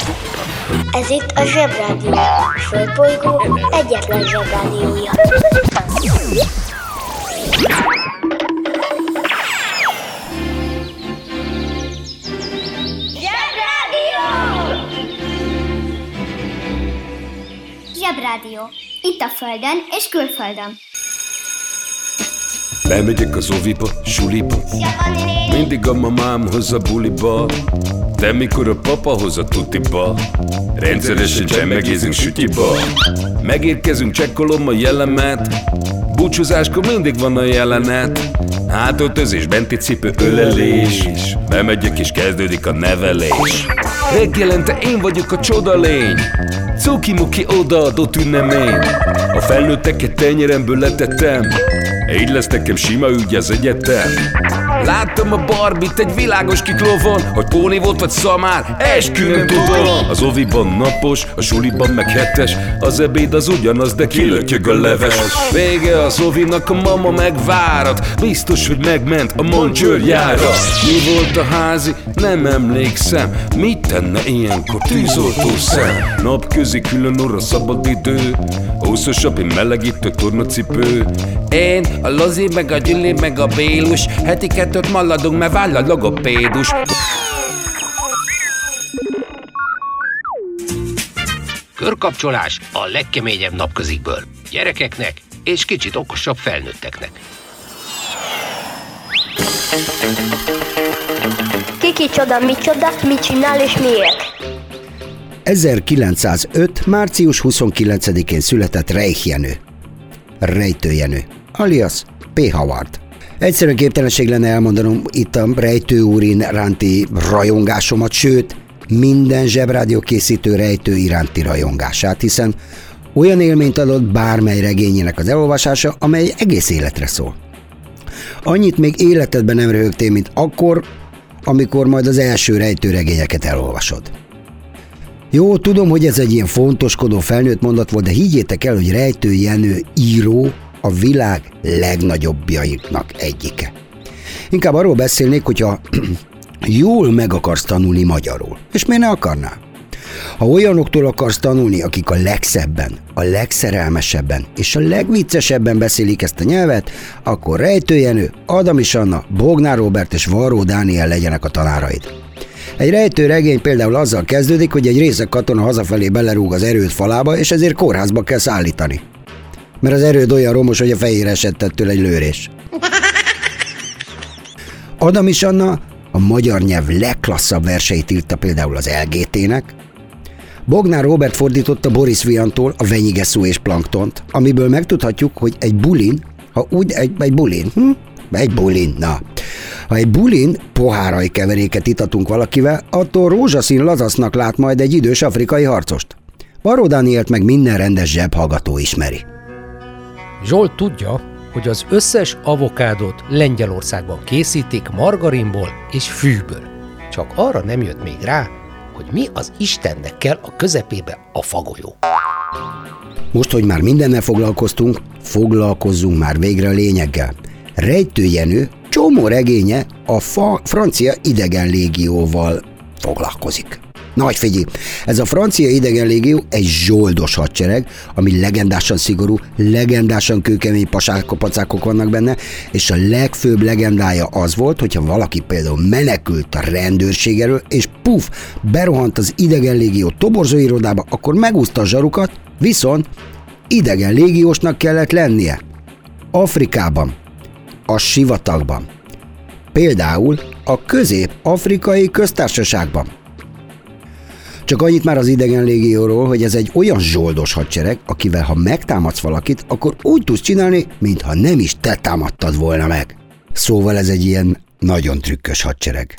Ez itt a Zsebrádió, a Földbolygó egyetlen Zsebrádiója. Zsebrádió! Zsebrádió. Itt a Földön és külföldön. Bemegyek az oviba, suliba, mindig a mamám hoz a buliba, de mikor a papa hoz a tutiba, rendszeresen csemmegézünk sütyiba. Megérkezünk, csekkolom a jellemet, búcsúzáskor mindig van a jelenet. Hátöltözés, benti cipő, ölelés, bemegyek és kezdődik a nevelés. Reggelente én vagyok a csoda lény, cuki-muki odaadott ünnemény. A felnőtteket tenyeremből letettem, így lesz nekem sima ügy az egyetem. Láttam a Barbit egy világos kiklovon, hogy póni volt vagy szamár, eskü nem tudom. Az oviban napos, a suliban meg hetes, az ebéd az ugyanaz, de kilötyög a leves. Vége az ovinak, a mama megvárat, biztos, hogy megment a Moncsőrjára. Mi volt a házi? Nem emlékszem, mit tenne ilyenkor tűzoltó szem? Napközi külön orra szabad idő, húszosabb, én melegítő tornacipő. Én, a Lozi, meg a Gyüli, meg a Bélus, heti kettőt maladunk, mert váll a logopédus. Körkapcsolás a legkeményebb napközikből. Gyerekeknek és kicsit okosabb felnőtteknek. Kicsoda, micsoda, mit csinál és miért? 1905. március 29-én született Reich Jenő. Rejtő Jenő, alias P. Howard. Egyszerűen képtelenség lenne elmondanom itt a Rejtő úr iránti rajongásomat, sőt, minden Zsebrádió készítő rejtő iránti rajongását, hiszen olyan élményt adott bármely regényének az elolvasása, amely egész életre szól. Annyit még életedben nem röhögtél, mint akkor, amikor majd az első rejtőregényeket elolvasod. Jó, tudom, hogy ez egy ilyen fontoskodó felnőtt mondat volt, de higgyétek el, hogy Rejtő Jenő író a világ legnagyobbjaiknak egyike. Inkább arról beszélnék, hogyha jól meg akarsz tanulni magyarul. És miért ne akarnál? Ha olyanoktól akarsz tanulni, akik a legszebben, a legszerelmesebben és a legviccesebben beszélik ezt a nyelvet, akkor Rejtő Jenő, Adamis Anna, Bognár Róbert és Varró Dániel legyenek a tanáraid. Egy rejtő regény például azzal kezdődik, hogy egy részeg katona hazafelé belerúg az erőd falába, és ezért kórházba kell szállítani. Mert az erőd olyan romos, hogy a fejére esett ettől egy lőrés. Adamis Anna a magyar nyelv legklasszabb verseit írta például az LGT-nek. Bognár Róbert fordította Boris Viantól a Venyigeszú és Planktont, amiből megtudhatjuk, hogy egy bulin, ha úgy egy bulin, ha egy bulin pohárai keveréket itatunk valakivel, attól rózsaszín lazasznak lát majd egy idős afrikai harcost. Varró Dánielt meg minden rendes zsebhallgató ismeri. Zsolt tudja, hogy az összes avokádót Lengyelországban készítik margarinból és fűből. Csak arra nem jött még rá, hogy mi az Istennek kell a közepébe a fagolyó. Most, hogy már mindennel foglalkoztunk, foglalkozzunk már végre a lényeggel. Rejtő Jenő csomó regénye a francia idegenlégióval foglalkozik. Nagy figyelj, ez a francia idegenlégió egy zsoldos hadsereg, ami legendásan szigorú, legendásan kőkemény pacákok vannak benne, és a legfőbb legendája az volt, hogyha valaki például menekült a rendőrség elől, és puf, berohant az idegenlégió toborzóirodába, akkor megúszta a zsarukat, viszont idegenlégiósnak kellett lennie. Afrikában, a sivatagban, például a Közép-Afrikai Köztársaságban. Csak annyit már az idegenlégióról, hogy ez egy olyan zsoldos hadsereg, akivel ha megtámadsz valakit, akkor úgy tudsz csinálni, mintha nem is te támadtad volna meg. Szóval ez egy ilyen nagyon trükkös hadsereg.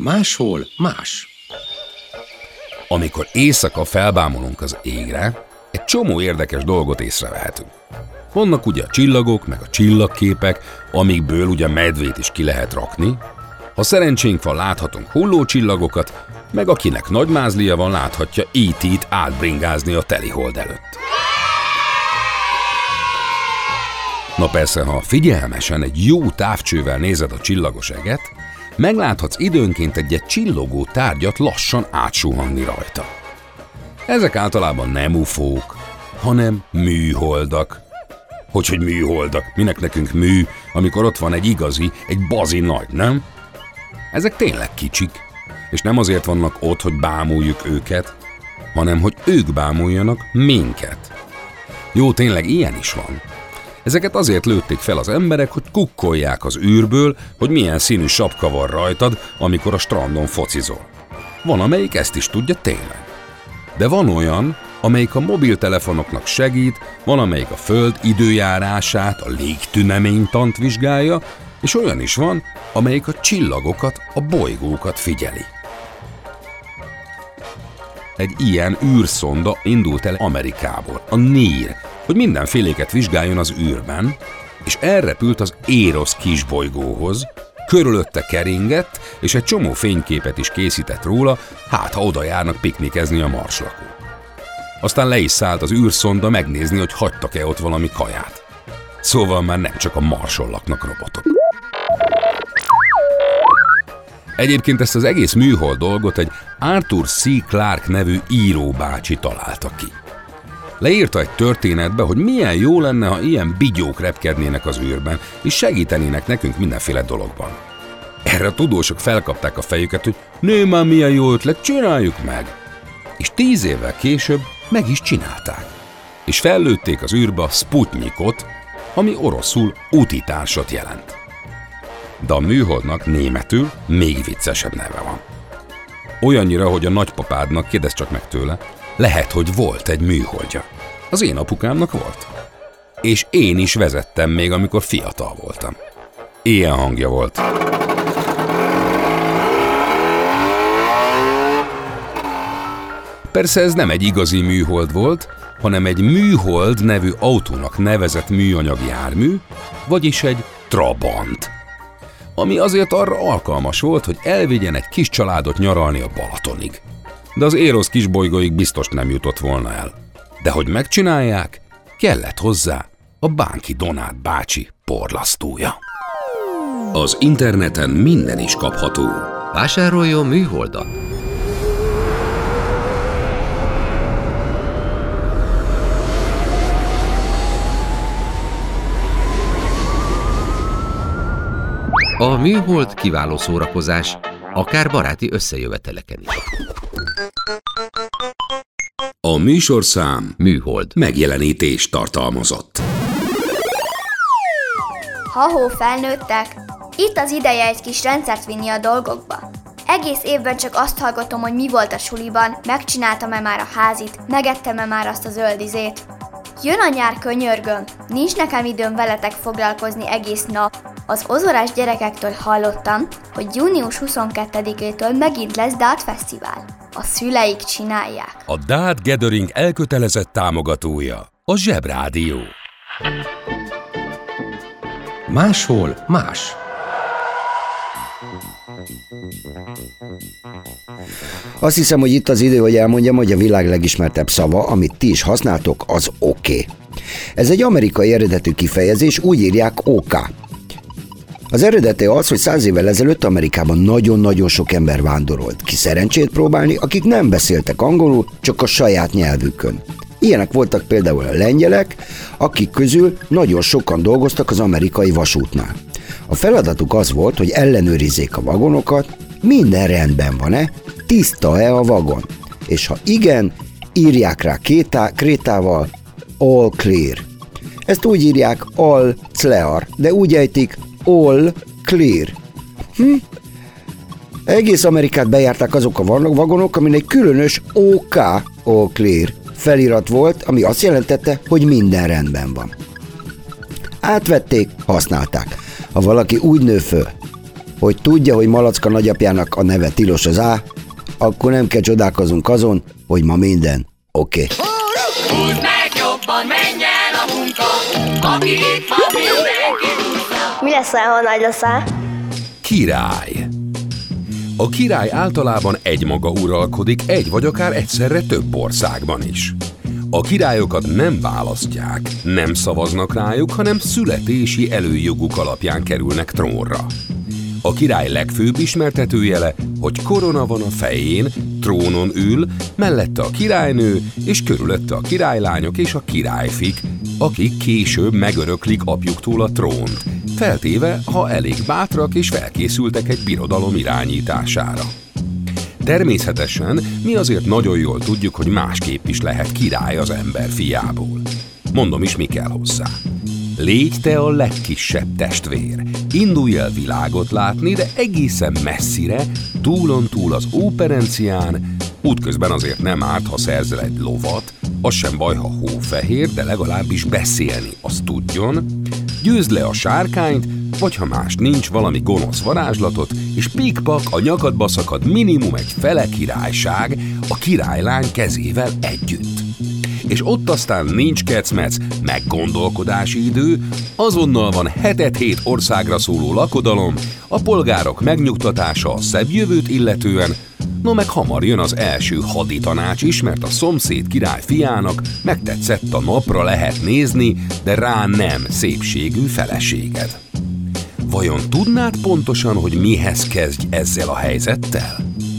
Máshol más. Amikor éjszaka felbámulunk az égre, egy csomó érdekes dolgot észrevehetünk. Vannak ugye a csillagok, meg a csillagképek, amikből ugye medvét is ki lehet rakni. Ha szerencsénk van, láthatunk hullócsillagokat, meg akinek nagy mázlia van, láthatja E.T.-t átbringázni a telihold előtt. Na persze, ha figyelmesen egy jó távcsővel nézed a csillagos eget, megláthatsz időnként egy csillogó tárgyat lassan átsuhanni rajta. Ezek általában nem ufók, hanem műholdak. Hogy műholdak? Minek nekünk mű, amikor ott van egy igazi, egy bazi nagy, nem? Ezek tényleg kicsik, és nem azért vannak ott, hogy bámuljuk őket, hanem hogy ők bámuljanak minket. Jó, tényleg ilyen is van. Ezeket azért lőtték fel az emberek, hogy kukkolják az űrből, hogy milyen színű sapka van rajtad, amikor a strandon focizol. Van, amelyik ezt is tudja tényleg. De van olyan, amelyik a mobiltelefonoknak segít, van, amelyik a Föld időjárását, a légtüneménytant vizsgálja, és olyan is van, amelyik a csillagokat, a bolygókat figyeli. Egy ilyen űrszonda indult el Amerikából, a NIR, hogy mindenféléket vizsgáljon az űrben, és elrepült az Eros kisbolygóhoz, körülötte keringett, és egy csomó fényképet is készített róla, hát ha oda járnak piknikezni a marslakók. Aztán le is szállt az űrszonda megnézni, hogy hagytak-e ott valami kaját. Szóval már nem csak a Marson laknak robotok. Egyébként ezt az egész műhold dolgot egy Arthur C. Clarke nevű íróbácsi találta ki. Leírta egy történetbe, hogy milyen jó lenne, ha ilyen bigyók repkednének az űrben, és segítenének nekünk mindenféle dologban. Erre a tudósok felkapták a fejüket, hogy nő már milyen jó ötlet, csináljuk meg! És 10 évvel később meg is csinálták. És fellőtték az űrbe a Sputnikot, ami oroszul útitársat jelent. De a műholdnak németül még viccesebb neve van. Olyannyira, hogy a nagypapádnak, kérdezz csak meg tőle, lehet, hogy volt egy műholdja. Az én apukámnak volt. És én is vezettem még, amikor fiatal voltam. Ilyen hangja volt. Persze ez nem egy igazi műhold volt, hanem egy műhold nevű autónak nevezett műanyag jármű, vagyis egy Trabant. Ami azért arra alkalmas volt, hogy elvigyen egy kis családot nyaralni a Balatonig. De az Eros kisbolygóig biztos nem jutott volna el. De hogy megcsinálják, kellett hozzá a Bánki Donát bácsi porlasztója. Az interneten minden is kapható. Vásároljon műholdat! A műhold kiváló szórakozás, akár baráti összejöveteleken is. A műsorszám Műhold megjelenítést tartalmazott. Ha-hó felnőttek, itt az ideje egy kis rendszert vinni a dolgokba. Egész évben csak azt hallgatom, hogy mi volt a suliban, megcsináltam-e már a házit, megettem-e már azt a zöldizét. Jön a nyár, könyörgöm, nincs nekem időm veletek foglalkozni egész nap. Az ozorás gyerekektől hallottam, hogy június 22-től megint lesz Dart Fesztivál. A szüleik csinálják. A Dart Gathering elkötelezett támogatója a Zsebrádió. Máshol más. Azt hiszem, hogy itt az idő, hogy elmondjam, hogy a világ legismertebb szava, amit ti is használtok, az oké. Ez egy amerikai eredetű kifejezés, úgy írják OK. Az eredete az, hogy 100 évvel ezelőtt Amerikában nagyon-nagyon sok ember vándorolt ki szerencsét próbálni, akik nem beszéltek angolul, csak a saját nyelvükön. Ilyenek voltak például a lengyelek, akik közül nagyon sokan dolgoztak az amerikai vasútnál. A feladatuk az volt, hogy ellenőrizzék a vagonokat, minden rendben van-e, tiszta-e a vagon, és ha igen, írják rá krétával all clear. Ezt úgy írják all clear, de úgy ejtik all clear. Egész Amerikát bejárták azok a vagonok, amin egy különös OK, all clear felirat volt, ami azt jelentette, hogy minden rendben van. Átvették, használták. Ha valaki úgy nő föl, hogy tudja, hogy Malacka nagyapjának a neve tilos az A, akkor nem kell csodálkozunk azon, hogy ma minden oké. Húzd meg jobban, menj el a munka, aki itt van, mindenki húzza. Mi leszel, ha nagy leszel? Király. A király általában egymaga uralkodik egy vagy akár egyszerre több országban is. A királyokat nem választják, nem szavaznak rájuk, hanem születési előjoguk alapján kerülnek trónra. A király legfőbb ismertetőjele, hogy korona van a fején, trónon ül, mellette a királynő, és körülötte a királylányok és a királyfik, akik később megöröklik apjuktól a trónt, feltéve, ha elég bátrak és felkészültek egy birodalom irányítására. Természetesen mi azért nagyon jól tudjuk, hogy másképp is lehet király az ember fiából. Mondom is, mi kell hozzá. Légy te a legkisebb testvér, indulj el világot látni, de egészen messzire, túlontúl az óperencián, útközben azért nem árt, ha szerzel egy lovat, az sem baj, ha hófehér, de legalábbis beszélni azt tudjon, győzd le a sárkányt, vagy ha más nincs, valami gonosz varázslatot, és pikpak a nyakadba szakad minimum egy fele királyság a királylány kezével együtt. És ott aztán nincs kecmec, meg gondolkodási idő, azonnal van 7 országra szóló lakodalom, a polgárok megnyugtatása a szebb jövőt illetően, no meg hamar jön az első haditanács is, mert a szomszéd király fiának megtetszett a napra lehet nézni, de rá nem szépségű feleséged. Vajon tudnád pontosan, hogy mihez kezdj ezzel a helyzettel?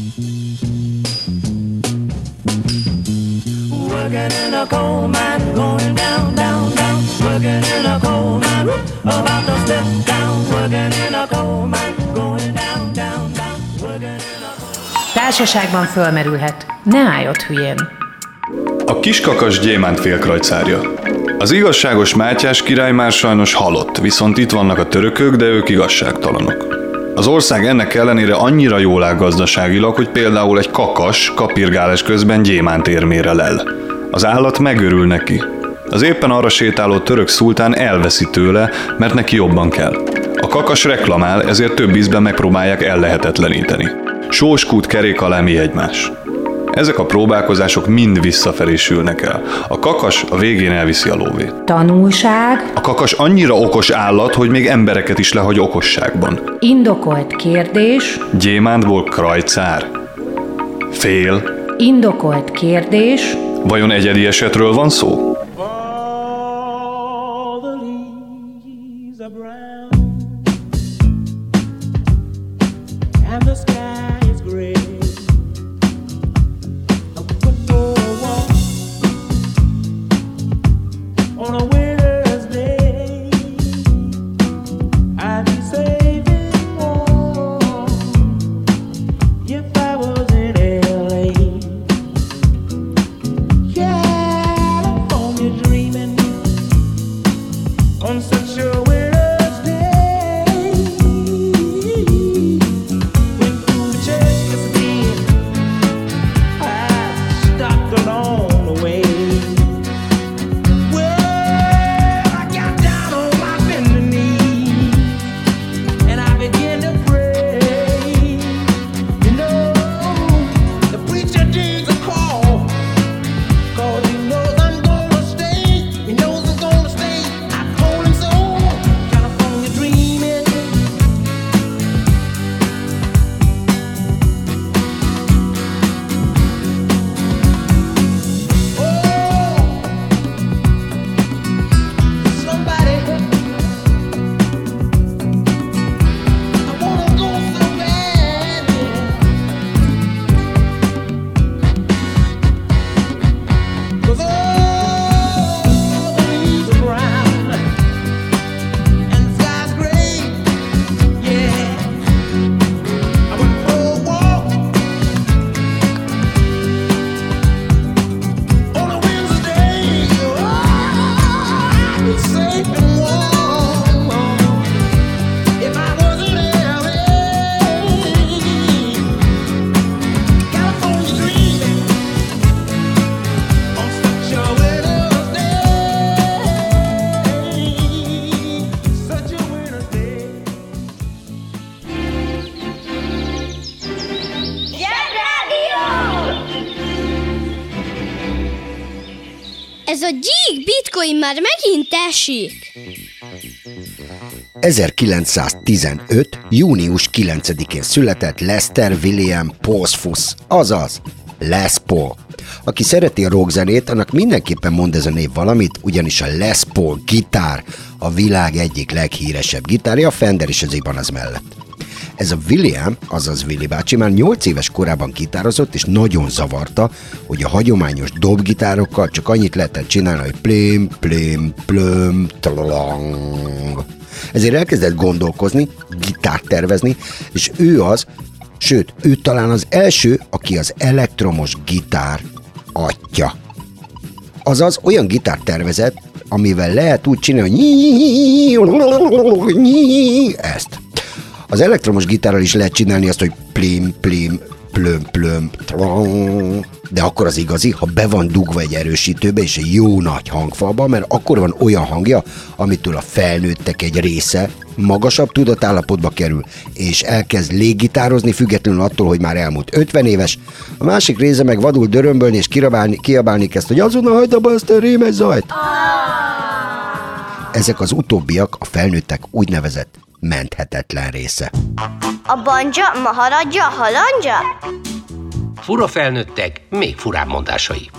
Working in a coal mine, going down, down, down. Working in a coal mine, about to step down. Working in a coal mine, going down, down, down. Working in a coal... Társaságban fölmerülhet. Ne állj ott hülyén. A kiskakas gyémánt félkrajcárja. Az igazságos Mátyás király már sajnos halott, viszont itt vannak a törökök, de ők igazságtalanok. Az ország ennek ellenére annyira jól áll gazdaságilag, hogy például egy kakas kapirgálás közben gyémántérmére lel. Az állat megörül neki. Az éppen arra sétáló török szultán elveszi tőle, mert neki jobban kell. A kakas reklamál, ezért több ízben megpróbálják ellehetetleníteni. Sóskút kerék alá mi egymás. Ezek a próbálkozások mind visszafelé sülnek el. A kakas a végén elviszi a lóvét. Tanulság. A kakas annyira okos állat, hogy még embereket is lehagy okosságban. Indokolt kérdés. Gyémántból krajcár. Fél. Indokolt kérdés. Vajon egyedi esetről van szó? a gyík bitcoin már megint esik. 1915. június 9-én született Lester William Posfus, azaz Les Paul. Aki szereti a rockzenét, annak mindenképpen mond ez a név valamit, ugyanis a Les Paul gitár a világ egyik leghíresebb gitárja, a Fender és az Ibanez mellett. Ez a William, azaz Willy bácsi már 8 éves korában gitározott, és nagyon zavarta, hogy a hagyományos dobgitárokkal csak annyit lehetett csinálni, hogy plim, plim, plöm, talalang. Ezért elkezdett gondolkozni, gitárt tervezni, és ő talán az első, aki az elektromos gitár atya. Azaz olyan gitárt tervezett, amivel lehet úgy csinálni, hogy ezt. Az elektromos gitárral is lehet csinálni azt, hogy plim, plim, plöm, plöm, trang. De akkor az igazi, ha be van dugva egy erősítőbe és egy jó nagy hangfalba, mert akkor van olyan hangja, amitől a felnőttek egy része magasabb tudatállapotba kerül, és elkezd léggitározni, függetlenül attól, hogy már elmúlt 50 éves. A másik része meg vadul dörömbölni és kiabálni kezd, hogy azonnal hagyd abba ezt a rémes zajt. Ezek az utóbbiak a felnőttek úgynevezett menthetetlen része. A banja, maharadja, halandja? Fura felnőttek, még furább mondásai.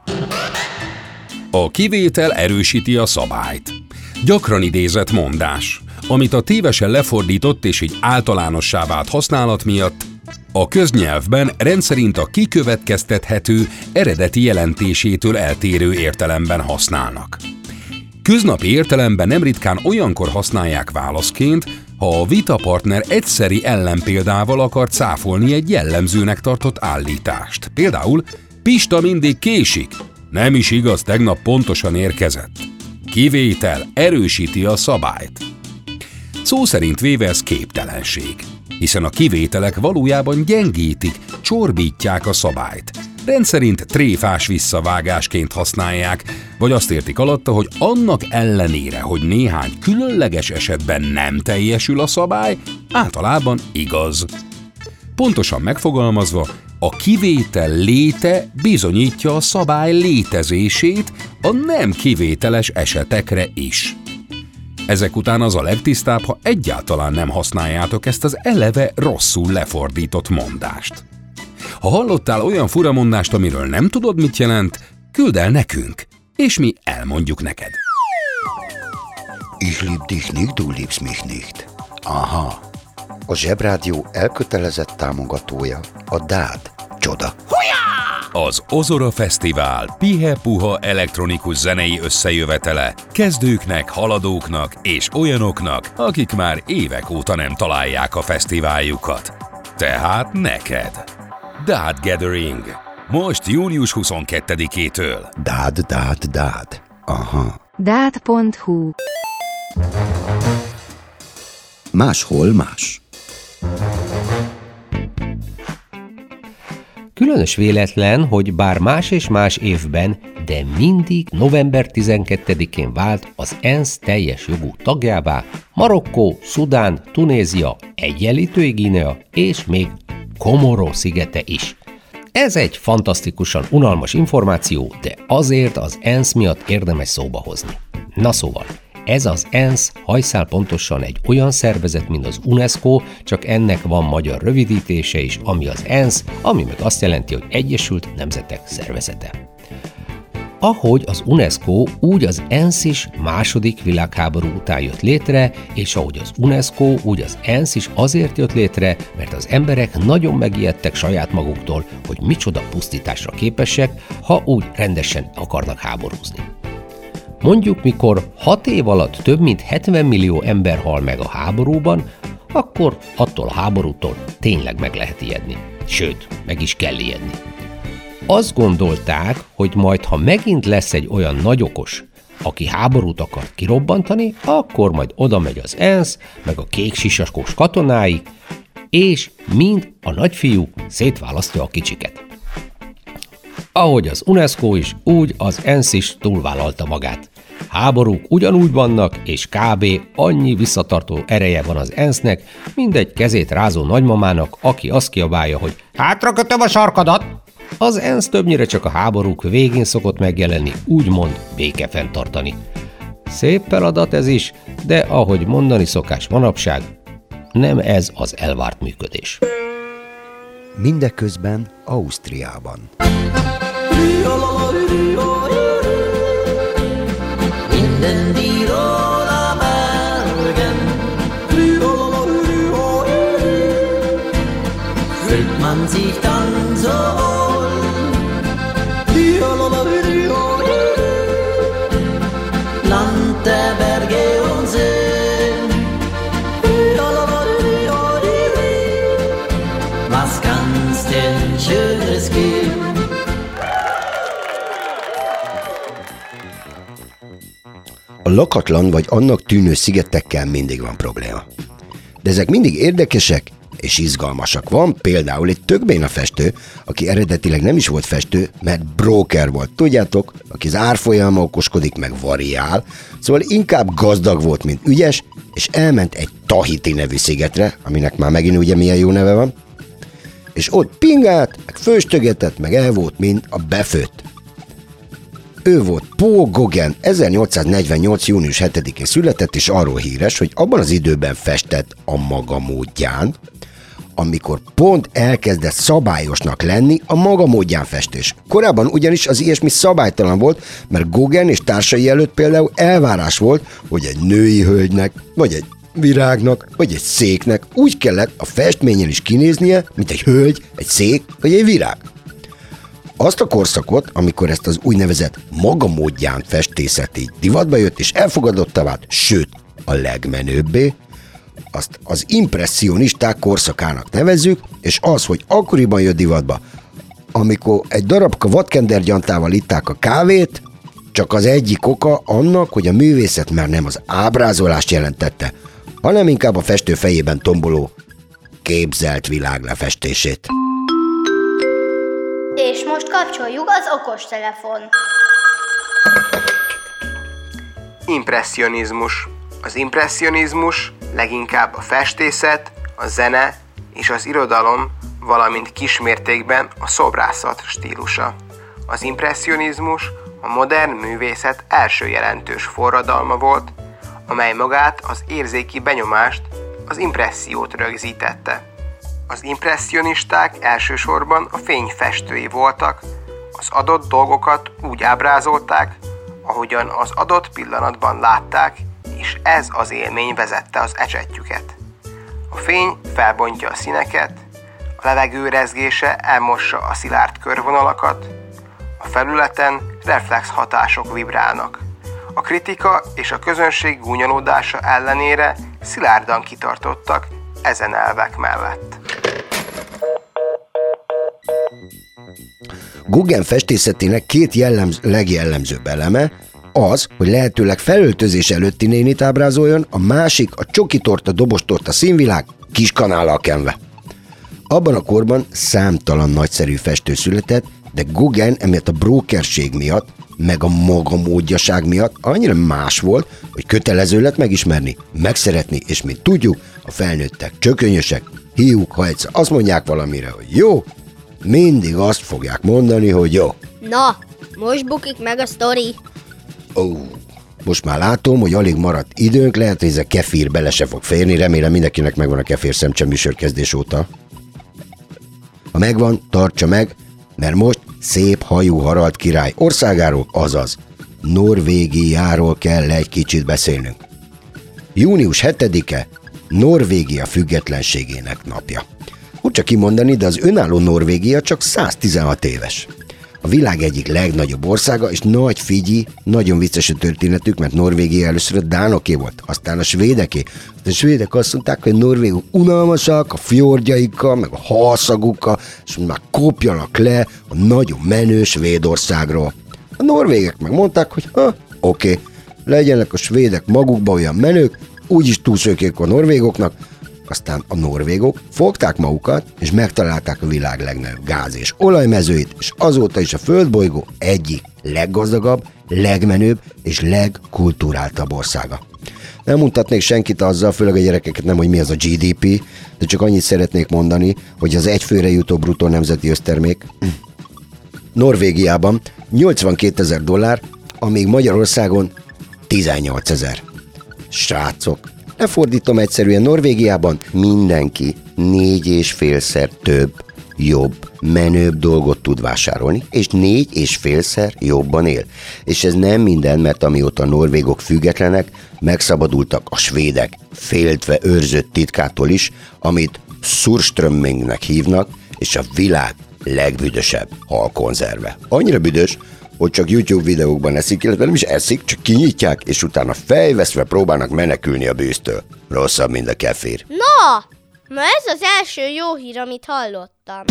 A kivétel erősíti a szabályt. Gyakran idézett mondás, amit a tévesen lefordított és így általánossá vált használat miatt a köznyelvben rendszerint a kikövetkeztethető eredeti jelentésétől eltérő értelemben használnak. Köznapi értelemben nem ritkán olyankor használják válaszként, ha a vitapartner egyszeri ellenpéldával akar cáfolni egy jellemzőnek tartott állítást. Például, Pista mindig késik. Nem is igaz, tegnap pontosan érkezett. Kivétel erősíti a szabályt. Szó szerint véve ez képtelenség, hiszen a kivételek valójában gyengítik, csorbítják a szabályt. Rendszerint tréfás visszavágásként használják, vagy azt értik alatta, hogy annak ellenére, hogy néhány különleges esetben nem teljesül a szabály, általában igaz. Pontosan megfogalmazva, a kivétel léte bizonyítja a szabály létezését a nem kivételes esetekre is. Ezek után az a legtisztább, ha egyáltalán nem használjátok ezt az eleve rosszul lefordított mondást. Ha hallottál olyan furamondást, amiről nem tudod, mit jelent, küld el nekünk, és mi elmondjuk neked. Ich lieb dich nicht, du liebst mich nicht. Aha. A Zsebrádió elkötelezett támogatója a DÁD csoda. Az Ozora Fesztivál pihe-puha elektronikus zenei összejövetele kezdőknek, haladóknak és olyanoknak, akik már évek óta nem találják a fesztiváljukat. Tehát neked. DÁD Gathering. Most június 22-től. DÁD. Aha. Dát.hu. Máshol más. Különös véletlen, hogy bár más és más évben, de mindig november 12-én vált az ENSZ teljes jogú tagjává Marokkó, Szudán, Tunézia, Egyenlítői Guinea és még Komoró szigete is. Ez egy fantasztikusan unalmas információ, de azért az ENSZ miatt érdemes szóba hozni. Na szóval, ez az ENSZ hajszál pontosan egy olyan szervezet, mint az UNESCO, csak ennek van magyar rövidítése is, ami az ENSZ, ami meg azt jelenti, hogy Egyesült Nemzetek Szervezete. Ahogy az UNESCO, úgy az ENSZ is II. Világháború után jött létre, és ahogy az UNESCO, úgy az ENSZ is azért jött létre, mert az emberek nagyon megijedtek saját maguktól, hogy micsoda pusztításra képesek, ha úgy rendesen akarnak háborúzni. Mondjuk, mikor 6 év alatt több mint 70 millió ember hal meg a háborúban, akkor attól a háborútól tényleg meg lehet ijedni. Sőt, meg is kell ijedni. Azt gondolták, hogy majd ha megint lesz egy olyan nagyokos, aki háborút akart kirobbantani, akkor majd oda megy az ENSZ, meg a kék sisaskós katonái, és mind a nagyfiú szétválasztja a kicsiket. Ahogy az UNESCO is, úgy az ENSZ is túlvállalta magát. Háborúk ugyanúgy vannak, és kb. Annyi visszatartó ereje van az ENSZ-nek, mint egy kezét rázó nagymamának, aki azt kiabálja, hogy hátrakötöm a sarkadat, Az ENSZ többnyire csak a háborúk végén szokott megjelenni, úgymond béke fenntartani. Szép feladat ez is, de ahogy mondani szokás manapság, nem ez az elvárt működés. Mindeközben Ausztriában. Minden Tirol a Bergen, fühlt man sich dann so wohl. Land der Berge und Seen, was kann's denn Schönes geben? A lakatlan vagy annak tűnő szigetekkel mindig van probléma. De ezek mindig érdekesek és izgalmasak. Van például egy tök béna festő, aki eredetileg nem is volt festő, mert broker volt. Tudjátok, aki az árfolyama okoskodik, meg variál, szóval inkább gazdag volt, mint ügyes, és elment egy Tahiti nevű szigetre, aminek már megint ugye milyen jó neve van, és ott pingált, meg főstögetett, meg el volt, mint a befőtt. Ő volt Paul Gauguin, 1848. június 7-én született, és arról híres, hogy abban az időben festett a maga módján, amikor pont elkezdett szabályosnak lenni a maga módján festés. Korábban ugyanis az ilyesmi szabálytalan volt, mert Gauguin és társai előtt például elvárás volt, hogy egy női hölgynek, vagy egy virágnak, vagy egy széknek úgy kellett a festményen is kinéznie, mint egy hölgy, egy szék, vagy egy virág. Azt a korszakot, amikor ezt az úgynevezett maga módján festészet így divatba jött, és elfogadottá vált, sőt, a legmenőbbé, azt az impresszionisták korszakának nevezzük, és az, hogy akkoriban jött divatba, amikor egy darabka vadkendergyantával itták a kávét, csak az egyik oka annak, hogy a művészet már nem az ábrázolást jelentette, hanem inkább a festő fejében tomboló képzelt világ lefestését. És most kapcsoljuk az okostelefon. Impresszionizmus. Az impresszionizmus leginkább a festészet, a zene és az irodalom, valamint kismértékben a szobrászat stílusa. Az impresszionizmus a modern művészet első jelentős forradalma volt, amely magát az érzéki benyomást, az impressziót rögzítette. Az impresszionisták elsősorban a fény festői voltak, az adott dolgokat úgy ábrázolták, ahogyan az adott pillanatban látták, és ez az élmény vezette az ecsetjüket. A fény felbontja a színeket, a levegő rezgése elmossa a szilárd körvonalakat, a felületen reflex hatások vibrálnak. A kritika és a közönség gúnyolódása ellenére szilárdan kitartottak ezen elvek mellett. Gauguin festészetének két legjellemzőbb eleme az, hogy lehetőleg felöltözés előtti nénit ábrázoljon, a másik a csokitorta, dobostorta színvilág kiskanállal kenve. Abban a korban számtalan nagyszerű festő született, de Gauguin emiatt a brókerség miatt, meg a maga módjaság miatt annyira más volt, hogy kötelező lett megismerni, megszeretni, és mint tudjuk, a felnőttek csökönyösek, hiúk, ha egyszer azt mondják valamire, hogy jó, mindig azt fogják mondani, hogy jó. Na, most bukik meg a sztori. Most már látom, hogy alig maradt időnk, lehet, hogy ez a kefír bele se fog férni, remélem mindenkinek megvan a kefír szemcse műsorkezdés óta. Ha megvan, tartsa meg, mert most szép hajú Harald király országáról, azaz Norvégiáról kell egy kicsit beszélnünk. Június 7-e Norvégia függetlenségének napja. Úgy csak kimondani, de az önálló Norvégia csak 116 éves. A világ egyik legnagyobb országa, és nagy figyi, nagyon vicces a történetük, mert Norvégia először a dánoké volt, aztán a svédeké. A svédek azt mondták, hogy a norvégok unalmasak, a fjordjaikkal, meg a halszagukkal, és már kopjanak le a nagyon menő Svédországról. A norvégek meg mondták, hogy oké, legyenek a svédek magukba olyan menők, úgyis túlszőkék a norvégoknak. Aztán a norvégok fogták magukat, és megtalálták a világ legnagyobb gáz- és olajmezőit, és azóta is a földbolygó egyik leggazdagabb, legmenőbb és legkulturáltabb országa. Nem mutatnék senkit azzal, főleg a gyerekeket nem, hogy mi az a GDP, de csak annyit szeretnék mondani, hogy az egyfőre jutó bruttó nemzeti össztermék Norvégiában $82,000, amíg Magyarországon 18,000. Srácok, lefordítom egyszerűen, Norvégiában mindenki 4,5-szer több, jobb, menőbb dolgot tud vásárolni, és 4,5-szer jobban él. És ez nem minden, mert amióta a norvégok függetlenek, megszabadultak a svédek féltve őrzött titkától is, amit surströmmingnek hívnak, és a világ legbüdösebb halkonzerve. Annyira büdös, hogy csak YouTube videókban eszik, illetve nem is eszik, csak kinyitják, és utána fejveszve próbálnak menekülni a bűztől. Rosszabb, mint a kefir. Na ez az első jó hír, amit hallottam.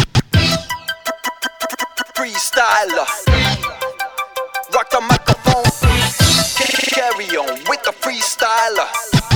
Freestyler, rock the microphone, carry on with the freestyler.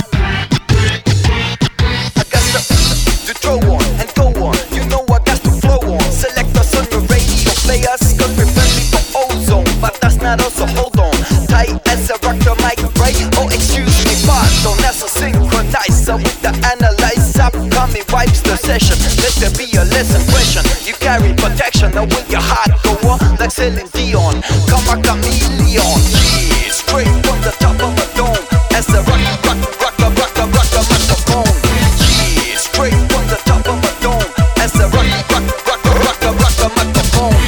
I got to throw on and go on, you know I got to flow on. Select us on the radio, play us, cause we're friendly for ozone. But that's not us, so hold on, tight as a rock the mic, right? Oh, excuse me, pardon, that's a synchronizer with the analyzer. Coming wipes the session, let there be a lesson question. You carry protection, now will your heart go on like Celine Dion? Come a chameleon, yeah, straight from the top of a dome. As a rock the microphone, yeah, straight from the top of a dome. As a rock the microphone.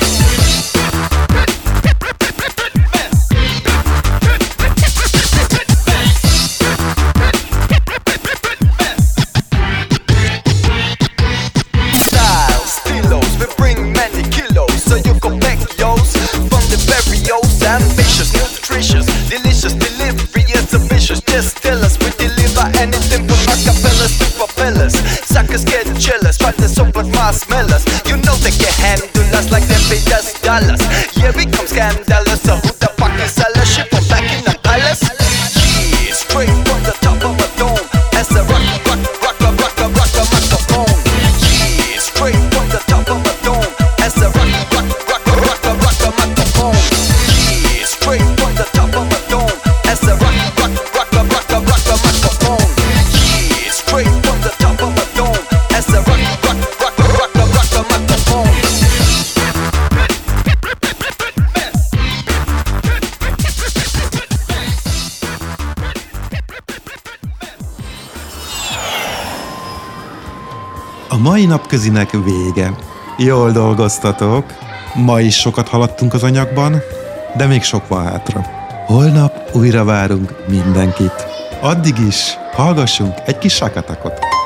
Ambitious, nutritious, delicious delivery is ambitious. Just tell us we deliver anything from acapellas to propellers. Suckers get jealous, try to soap marshmallows. You know they can handle us like they paid us dollars. Yeah, we come scandalous. So who the fuck is seller? Shit from back in the palace. Yeah, straight from the top of a dome. As a rock the microphone. Yeah, straight from the top of a dome. As a rock the microphone. Straight from the top of a dome, as a rock the microphone. Yeah, straight from the top of a dome, as a rock the microphone. A mai napközinek vége. Jól dolgoztatok. Ma is sokat haladtunk az anyagban, de még sok van hátra. Holnap újra várunk mindenkit. Addig is hallgassunk egy kis sakatakot.